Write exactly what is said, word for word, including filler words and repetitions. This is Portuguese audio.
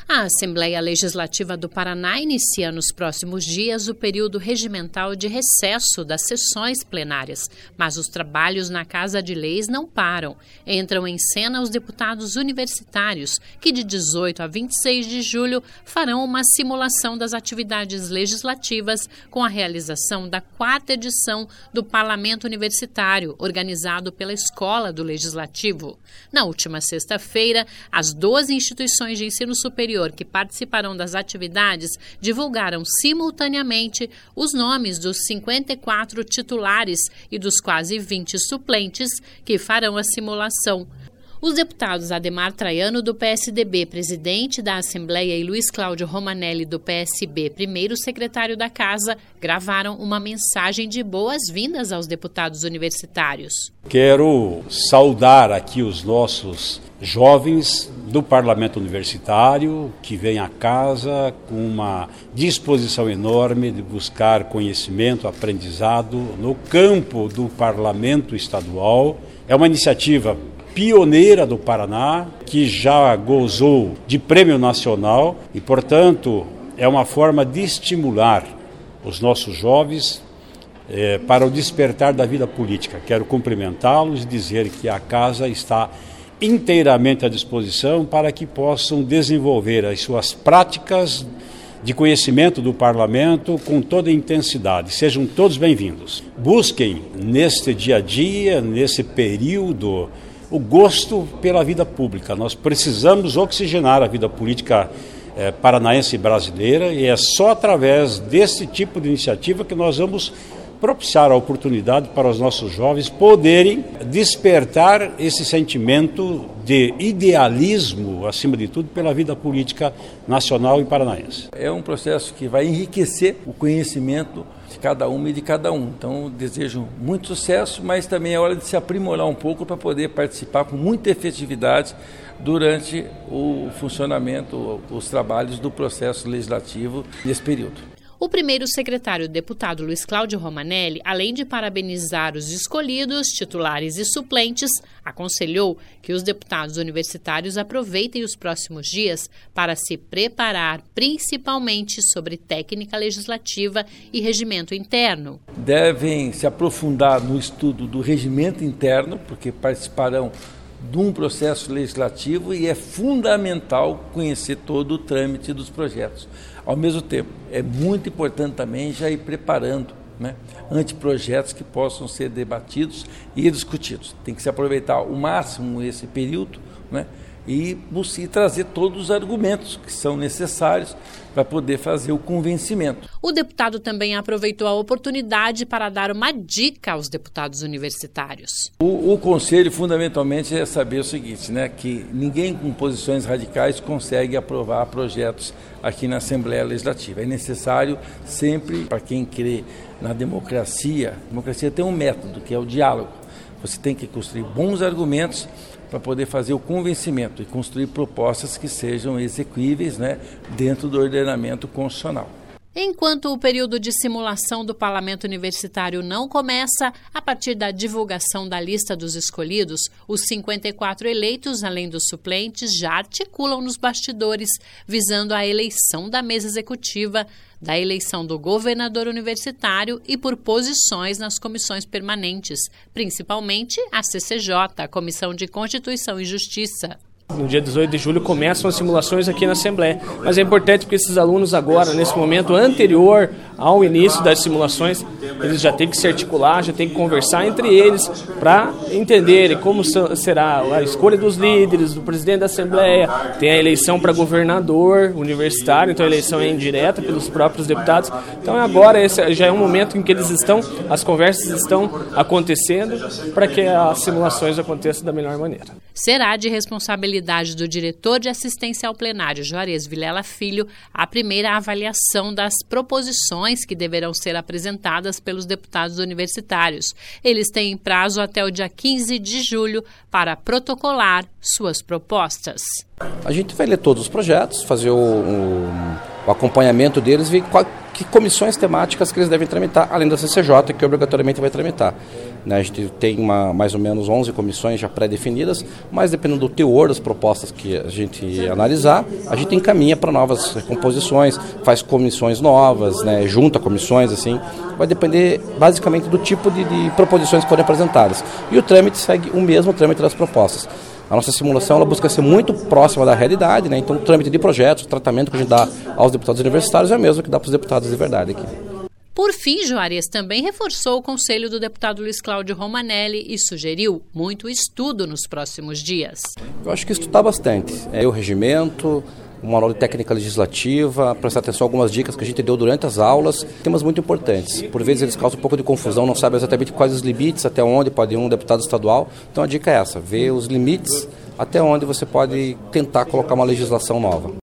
A Assembleia Legislativa do Paraná inicia nos próximos dias o período regimental de recesso das sessões plenárias, mas os trabalhos na Casa de Leis não param. Entram em cena os deputados universitários, que de dezoito a vinte e seis de julho farão uma simulação das atividades legislativas com a realização da quarta edição do Parlamento Universitário, organizado pela Escola do Legislativo. Na última sexta-feira, as doze instituições de ensino superior que participarão das atividades divulgaram simultaneamente os nomes dos cinquenta e quatro titulares e dos quase vinte suplentes que farão a simulação. Os deputados Ademar Traiano, do P S D B, presidente da Assembleia, e Luiz Cláudio Romanelli, do P S B, primeiro secretário da Casa, gravaram uma mensagem de boas-vindas aos deputados universitários. Quero saudar aqui os nossos jovens do Parlamento Universitário, que vêm à casa com uma disposição enorme de buscar conhecimento, aprendizado no campo do Parlamento Estadual. É uma iniciativa pioneira do Paraná, que já gozou de prêmio nacional e, portanto, é uma forma de estimular os nossos jovens eh, para o despertar da vida política. Quero cumprimentá-los e dizer que a Casa está inteiramente à disposição para que possam desenvolver as suas práticas de conhecimento do Parlamento com toda a intensidade. Sejam todos bem-vindos. Busquem neste dia a dia, nesse período, o gosto pela vida pública. Nós precisamos oxigenar a vida política eh, paranaense e brasileira, e é só através desse tipo de iniciativa que nós vamos propiciar a oportunidade para os nossos jovens poderem despertar esse sentimento de idealismo, acima de tudo, pela vida política nacional e paranaense. É um processo que vai enriquecer o conhecimento de cada uma e de cada um. Então, desejo muito sucesso, mas também é hora de se aprimorar um pouco para poder participar com muita efetividade durante o funcionamento, os trabalhos do processo legislativo nesse período. O primeiro secretário, deputado Luiz Cláudio Romanelli, além de parabenizar os escolhidos, titulares e suplentes, aconselhou que os deputados universitários aproveitem os próximos dias para se preparar principalmente sobre técnica legislativa e regimento interno. Devem se aprofundar no estudo do regimento interno, porque participarão de um processo legislativo e é fundamental conhecer todo o trâmite dos projetos. Ao mesmo tempo, é muito importante também já ir preparando, né, anteprojetos que possam ser debatidos e discutidos. Tem que se aproveitar ao máximo esse período, né, e buscar trazer todos os argumentos que são necessários para poder fazer o convencimento. O deputado também aproveitou a oportunidade para dar uma dica aos deputados universitários. O, o conselho, fundamentalmente, é saber o seguinte, né, que ninguém com posições radicais consegue aprovar projetos aqui na Assembleia Legislativa. É necessário sempre, para quem crê na democracia, a democracia tem um método, que é o diálogo. Você tem que construir bons argumentos para poder fazer o convencimento e construir propostas que sejam execuíveis, né, dentro do ordenamento constitucional. Enquanto o período de simulação do Parlamento Universitário não começa, a partir da divulgação da lista dos escolhidos, os cinquenta e quatro eleitos, além dos suplentes, já articulam nos bastidores, visando a eleição da mesa executiva, da eleição do governador universitário e por posições nas comissões permanentes, principalmente a C C J, a Comissão de Constituição e Justiça. No dia dezoito de julho começam as simulações aqui na Assembleia, mas é importante porque esses alunos agora, nesse momento anterior ao início das simulações, eles já têm que se articular, já têm que conversar entre eles para entenderem como será a escolha dos líderes, do presidente da Assembleia, tem a eleição para governador universitário, então a eleição é indireta pelos próprios deputados. Então agora esse já é um momento em que eles estão, as conversas estão acontecendo para que as simulações aconteçam da melhor maneira. Será de responsabilidade do diretor de assistência ao plenário, Juarez Vilela Filho, a primeira avaliação das proposições que deverão ser apresentadas pelos deputados universitários. Eles têm prazo até o dia quinze de julho para protocolar suas propostas. A gente vai ler todos os projetos, fazer o, o, o acompanhamento deles, ver qual, que comissões temáticas que eles devem tramitar, além da C C J, que obrigatoriamente vai tramitar. né? A gente tem uma, mais ou menos onze comissões já pré-definidas, mas dependendo do teor das propostas que a gente analisar, a gente encaminha para novas composições, faz comissões novas, né? Junta comissões, assim, vai depender basicamente do tipo de, de proposições que forem apresentadas. E o trâmite segue o mesmo trâmite das propostas. A nossa simulação ela busca ser muito próxima da realidade, né? Então o trâmite de projetos, o tratamento que a gente dá aos deputados universitários é o mesmo que dá para os deputados de verdade aqui. Por fim, Juarez também reforçou o conselho do deputado Luiz Cláudio Romanelli e sugeriu muito estudo nos próximos dias. Eu acho que estudar bastante. É o regimento, uma aula de técnica legislativa, prestar atenção a algumas dicas que a gente deu durante as aulas, temas muito importantes. Por vezes eles causam um pouco de confusão, não sabem exatamente quais os limites, até onde pode ir um deputado estadual. Então a dica é essa, ver os limites, até onde você pode tentar colocar uma legislação nova.